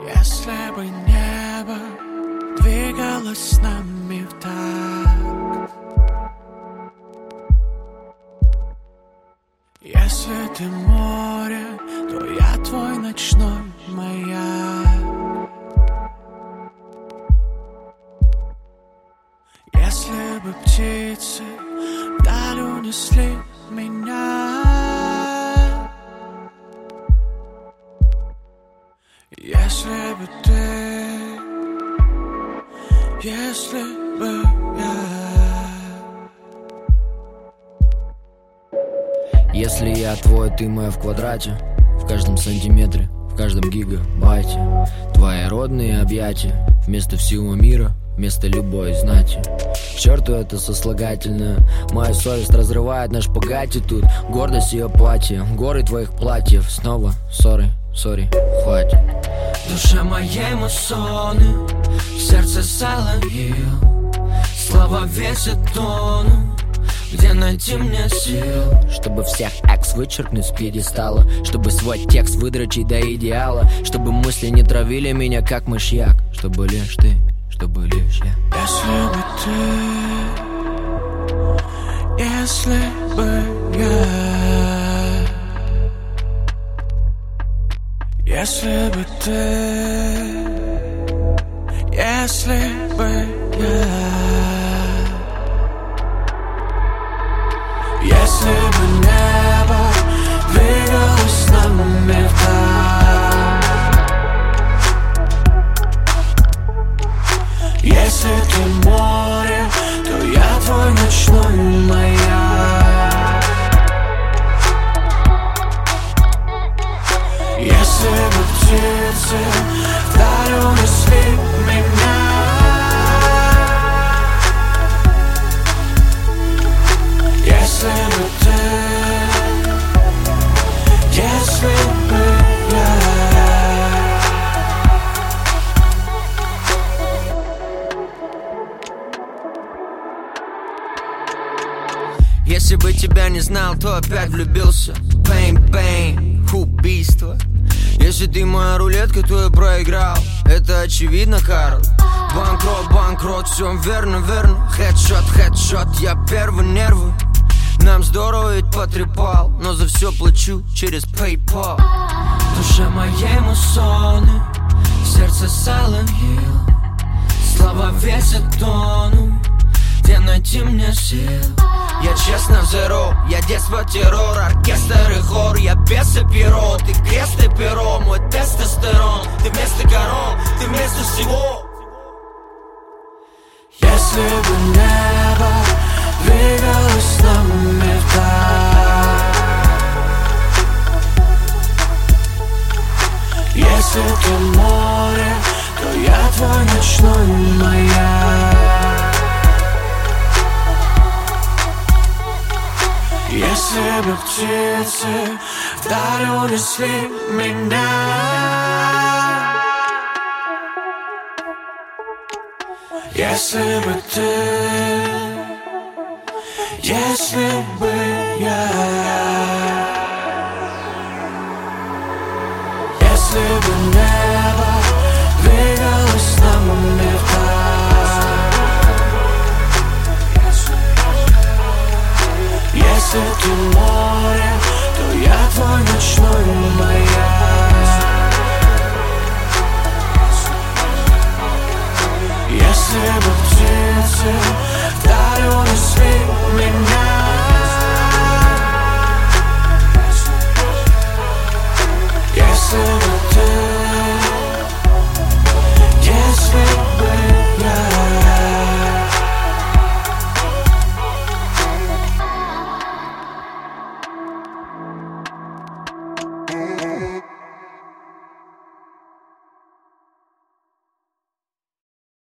Если бы небо двигалось с нами в такт, если ты море, то я твой ночной маяк. Если бы птицы вдаль унесли меня, если бы ты, если бы я. Если я твой, ты моя в квадрате, в каждом сантиметре, в каждом гигабайте. Твои родные объятия вместо всего мира, вместо любой знати. К черту это сослагательное. Моя совесть разрывает на шпагате тут. Гордость ее платье, горы твоих платьев. Снова сори, хватит. Душа моей муссоны, сердце соловьил. Слова весят тонну, где найти мне сил? Чтобы всех экс вычеркнуть с пьедестала, чтобы свой текст выдрочить до идеала, чтобы мысли не травили меня как мышьяк, чтобы лишь ты, чтобы лишь я. Если бы ты, если бы я, если бы ты, если бы я, если бы небо двигалось с нами в такт, если ты море, то я твой ночной маяк. Если бы птицы вдаль унесли меня, если бы ты, если бы я. Если бы тебя не знал, то опять влюбился. Бэйн, убийство. Если ты моя рулетка, то я проиграл. Это очевидно, Карл. Банкрот, все верно. Хедшот, я первый нервы. Нам здорово ведь потрепал, но за все плачу через PayPal. Душа моей муссоны, сердце соловьил. Слова весят тонну, где найти мне сил? Я честно взору, я детство террор, оркестр и хор. Я без и перо, ты крест и перо, мой тестостерон. Ты вместо корон, ты вместо всего. Если бы небо двигалось с нами в такт, если ты море, то я твой ночной маяк. Если бы птицы вдаль унесли меня, если бы ты, если бы я, если бы небо двигалось с нами в такт, если ты море, то я твой ночной маяк.